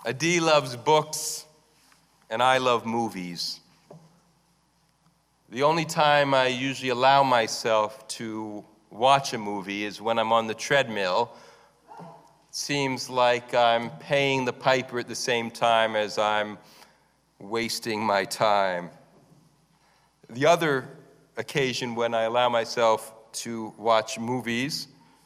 Adi loves books, and I love movies. The only time I usually allow myself to watch a movie is when I'm on the treadmill. It seems like I'm paying the piper at the same time as I'm wasting my time. The other occasion when I allow myself to watch movies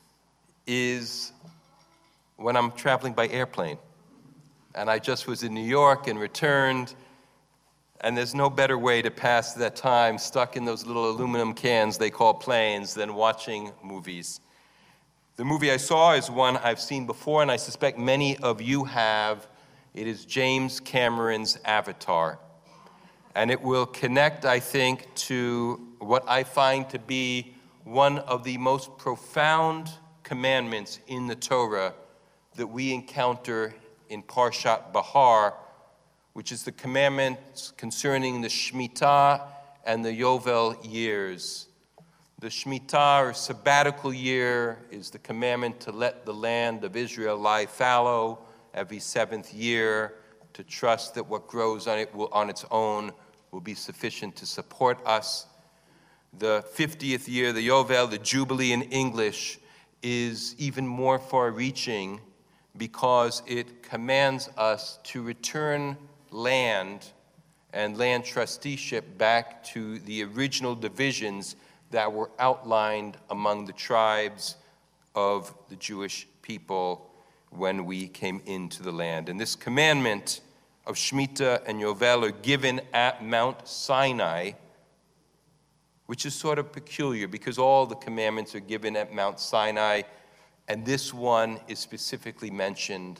is when I'm traveling by airplane. And I just was in New York and returned, and there's no better way to pass that time stuck in those little aluminum cans they call planes than watching movies. The movie I saw is one I've seen before, and I suspect many of you have. It is James Cameron's Avatar. And it will connect, I think, to what I find to be one of the most profound commandments in the Torah that we encounter in Parshat Bahar, which is the commandments concerning the Shemitah and the Yovel years. The Shemitah, or sabbatical year, is the commandment to let the land of Israel lie fallow every seventh year, to trust that what grows on it will, on its own, will be sufficient to support us. The 50th year, the Yovel, the Jubilee in English, is even more far-reaching because it commands us to return land and land trusteeship back to the original divisions that were outlined among the tribes of the Jewish people when we came into the land. And this commandment of Shemitah and Yovel are given at Mount Sinai, which is sort of peculiar because all the commandments are given at Mount Sinai, and this one is specifically mentioned.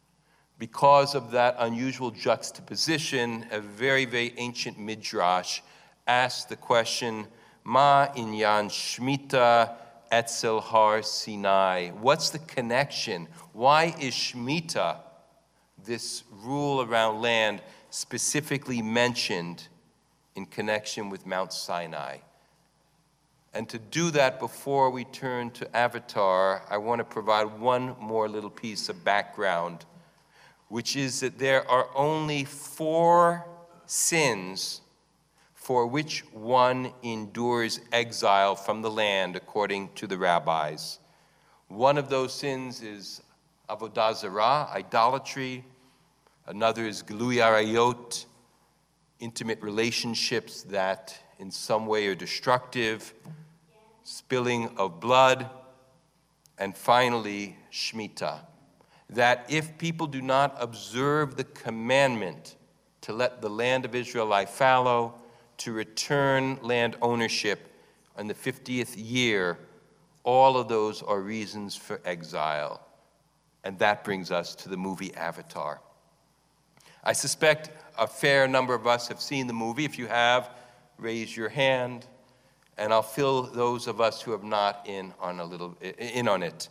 Because of that unusual juxtaposition, a very, very ancient midrash asks the question, Ma inyan Shemitah etzel har Sinai? What's the connection? Why is Shemitah, this rule around land, specifically mentioned in connection with Mount Sinai? And to do that before we turn to Avatar, I want to provide one more little piece of background, which is that there are only 4 sins for which one endures exile from the land, according to the rabbis. One of those sins is avodah zarah, idolatry. Another is gilui arayot, intimate relationships that in some way are destructive, spilling of blood, and finally, Shemitah. That if people do not observe the commandment to let the land of Israel lie fallow, to return land ownership in the 50th year, all of those are reasons for exile. And that brings us to the movie Avatar. I suspect a fair number of us have seen the movie. If you have, raise your hand, and I'll fill those of us who have not in on it.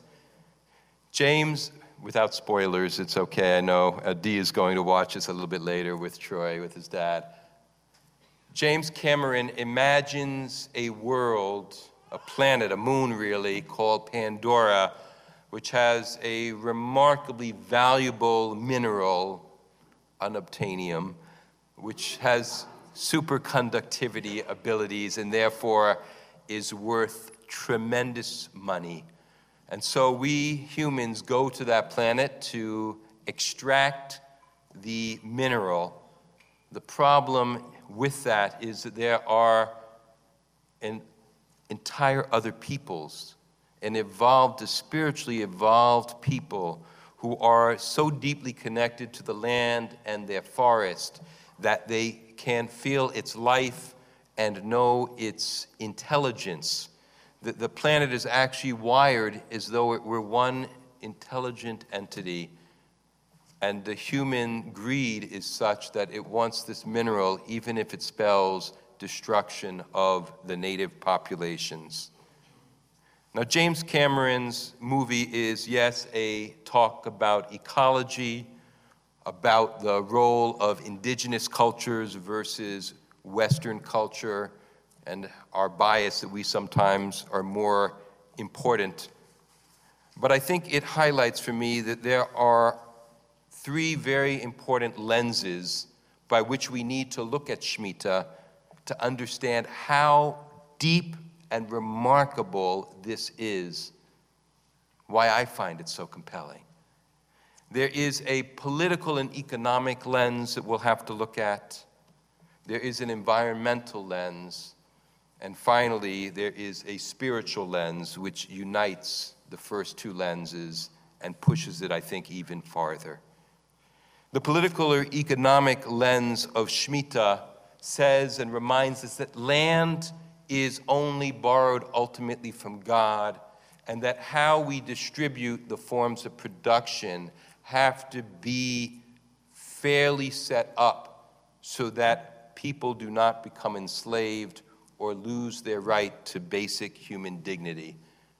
James, without spoilers, it's okay, I know. Adi is going to watch this a little bit later with Troy, with his dad. James Cameron imagines a world, a planet, a moon really, called Pandora, which has a remarkably valuable mineral, unobtainium, which has superconductivity abilities and therefore is worth tremendous money. And so we humans go to that planet to extract the mineral. The problem with that is that there are entire other peoples, and spiritually evolved people who are so deeply connected to the land and their forest that they can feel its life and know its intelligence. The planet is actually wired as though it were one intelligent entity, and the human greed is such that it wants this mineral even if it spells destruction of the native populations. Now, James Cameron's movie is, yes, a talk about ecology, about the role of indigenous cultures versus Western culture, and our bias that we sometimes are more important. But I think it highlights for me that there are three very important lenses by which we need to look at Shemitah to understand how deep and remarkable this is, why I find it so compelling. There is a political and economic lens that we'll have to look at. There is an environmental lens. And finally, there is a spiritual lens which unites the first two lenses and pushes it, I think, even farther. The political or economic lens of Shemitah says and reminds us that land is only borrowed ultimately from God, and that how we distribute the forms of production have to be fairly set up so that people do not become enslaved or lose their right to basic human dignity.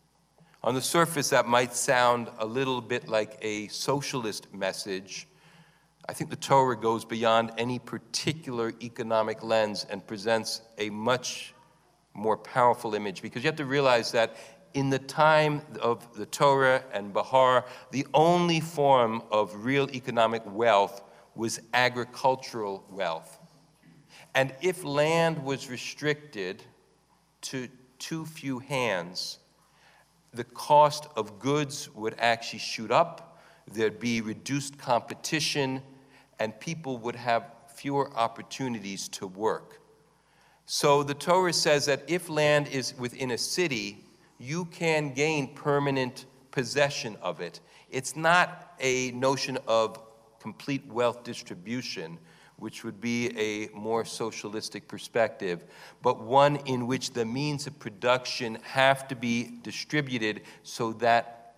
On the surface, that might sound a little bit like a socialist message. I think the Torah goes beyond any particular economic lens and presents a much more powerful image, because you have to realize that in the time of the Torah and Bahar, the only form of real economic wealth was agricultural wealth. And if land was restricted to too few hands, the cost of goods would actually shoot up, there'd be reduced competition, and people would have fewer opportunities to work. So the Torah says that if land is within a city, you can gain permanent possession of it. It's not a notion of complete wealth distribution, which would be a more socialistic perspective, but one in which the means of production have to be distributed so that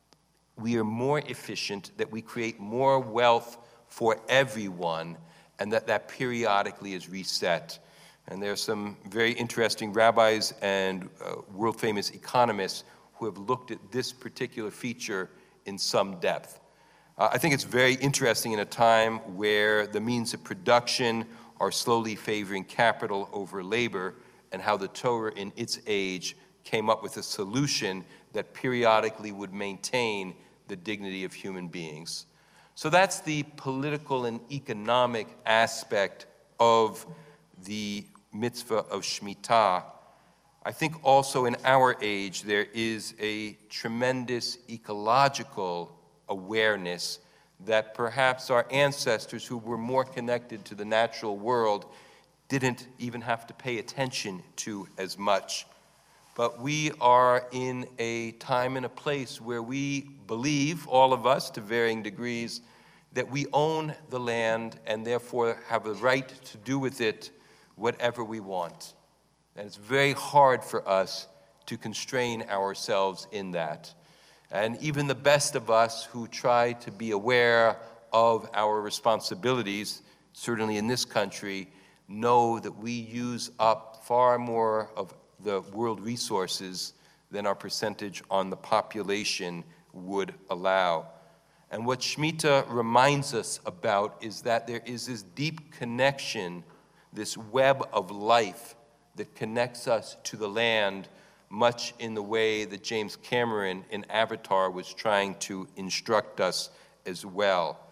we are more efficient, that we create more wealth for everyone, and that periodically is reset. And there are some very interesting rabbis and world-famous economists who have looked at this particular feature in some depth. I think it's very interesting in a time where the means of production are slowly favoring capital over labor, and how the Torah in its age came up with a solution that periodically would maintain the dignity of human beings. So that's the political and economic aspect of the mitzvah of Shemitah. I think also in our age there is a tremendous ecological awareness that perhaps our ancestors, who were more connected to the natural world, didn't even have to pay attention to as much. But we are in a time and a place where we believe, all of us to varying degrees, that we own the land and therefore have a right to do with it whatever we want. And it's very hard for us to constrain ourselves in that. And even the best of us who try to be aware of our responsibilities, certainly in this country, know that we use up far more of the world resources than our percentage on the population would allow. And what Shemitah reminds us about is that there is this deep connection, this web of life that connects us to the land, much in the way that James Cameron in Avatar was trying to instruct us as well.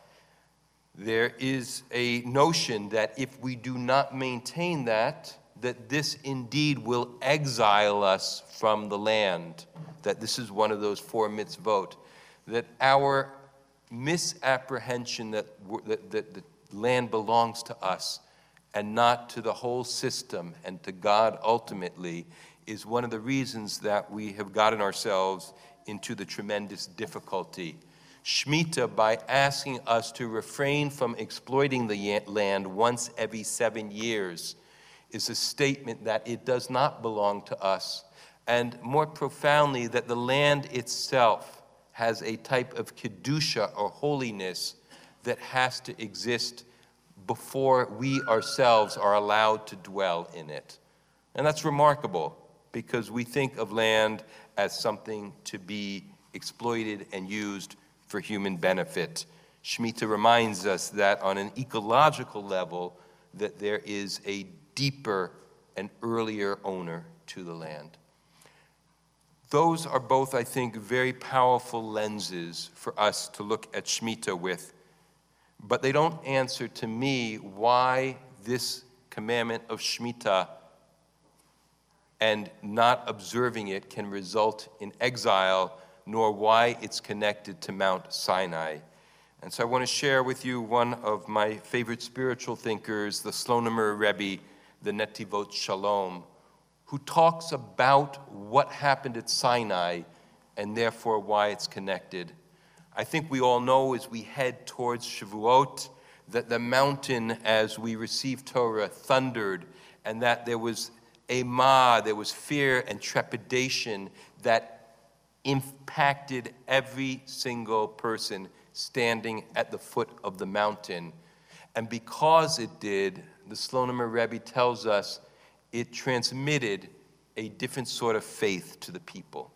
There is a notion that if we do not maintain that this indeed will exile us from the land, that this is one of those four mitzvot, that our misapprehension that the land belongs to us and not to the whole system and to God ultimately is one of the reasons that we have gotten ourselves into the tremendous difficulty. Shemitah, by asking us to refrain from exploiting the land once every 7 years, is a statement that it does not belong to us, and more profoundly, that the land itself has a type of kedusha or holiness that has to exist before we ourselves are allowed to dwell in it. And that's remarkable, because we think of land as something to be exploited and used for human benefit. Shemitah reminds us that on an ecological level, that there is a deeper and earlier owner to the land. Those are both, I think, very powerful lenses for us to look at Shemitah with. but they don't answer to me why this commandment of Shemitah and not observing it can result in exile, nor why it's connected to Mount Sinai. And so I want to share with you one of my favorite spiritual thinkers, the Slonemer Rebbe, the Netivot Shalom, who talks about what happened at Sinai and therefore why it's connected. I think we all know as we head towards Shavuot that the mountain, as we receive Torah, thundered, and that there was there was fear and trepidation that impacted every single person standing at the foot of the mountain. And because it did, the Slonemer Rebbe tells us, it transmitted a different sort of faith to the people.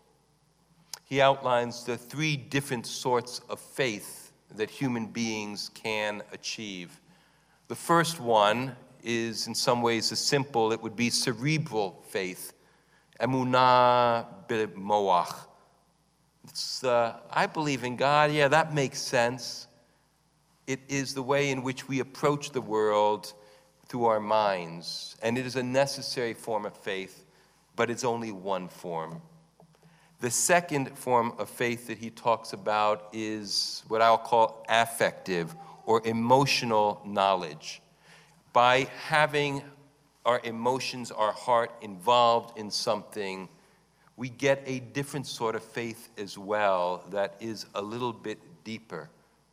He outlines the three different sorts of faith that human beings can achieve. The first one is in some ways simple. It would be cerebral faith, emunah b'moach. It's, I believe in God, yeah, that makes sense. It is the way in which we approach the world through our minds, and it is a necessary form of faith, but it's only one form. The second form of faith that he talks about is what I'll call affective or emotional knowledge. By having our emotions, our heart involved in something, we get a different sort of faith as well that is a little bit deeper.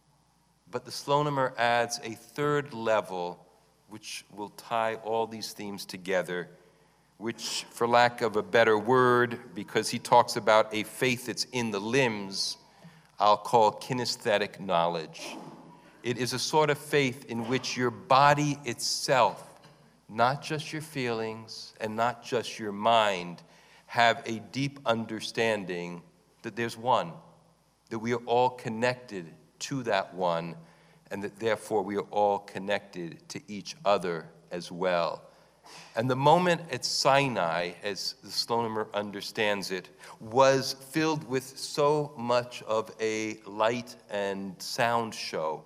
But the Slonemer adds a third level which will tie all these themes together, which, for lack of a better word, because he talks about a faith that's in the limbs, I'll call kinesthetic knowledge. It is a sort of faith in which your body itself, not just your feelings and not just your mind, have a deep understanding that there's one, that we are all connected to that one, and that therefore we are all connected to each other as well. And the moment at Sinai, as the Slonemer understands it, was filled with so much of a light and sound show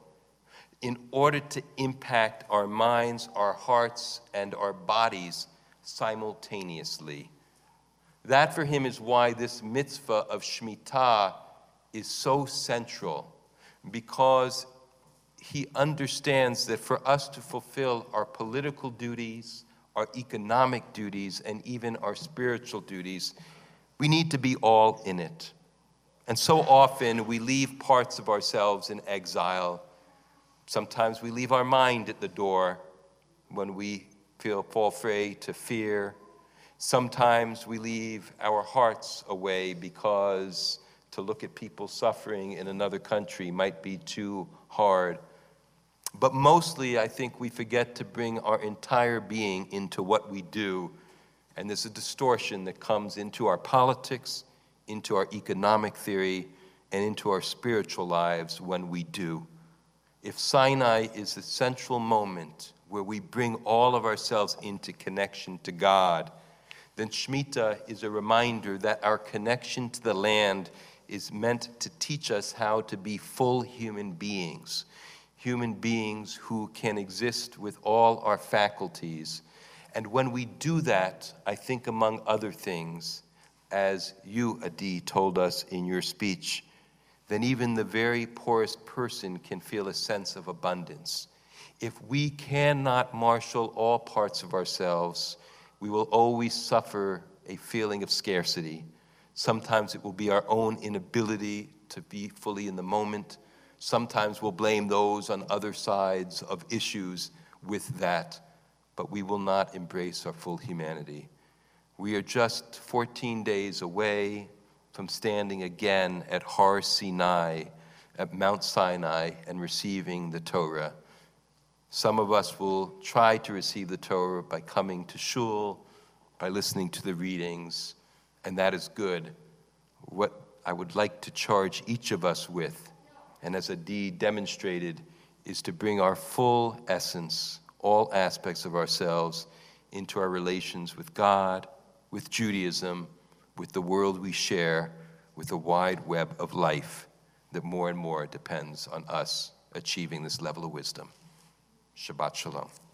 in order to impact our minds, our hearts, and our bodies simultaneously. That for him is why this mitzvah of Shemitah is so central, because he understands that for us to fulfill our political duties, our economic duties, and even our spiritual duties, we need to be all in it. And so often we leave parts of ourselves in exile. Sometimes we leave our mind at the door when we fall prey to fear. Sometimes we leave our hearts away because to look at people suffering in another country might be too hard. But mostly, I think we forget to bring our entire being into what we do. And there's a distortion that comes into our politics, into our economic theory, and into our spiritual lives when we do. If Sinai is the central moment where we bring all of ourselves into connection to God, then Shemitah is a reminder that our connection to the land is meant to teach us how to be full human beings who can exist with all our faculties. And when we do that, I think among other things, as you, Adi, told us in your speech, then even the very poorest person can feel a sense of abundance. If we cannot marshal all parts of ourselves, we will always suffer a feeling of scarcity. Sometimes it will be our own inability to be fully in the moment. Sometimes we'll blame those on other sides of issues with that, but we will not embrace our full humanity. We are just 14 days away from standing again at Har Sinai, at Mount Sinai, and receiving the Torah. Some of us will try to receive the Torah by coming to shul, by listening to the readings, and that is good. What I would like to charge each of us with, and as Adi demonstrated, is to bring our full essence, all aspects of ourselves, into our relations with God, with Judaism, with the world we share, with the wide web of life that more and more depends on us achieving this level of wisdom. Shabbat Shalom.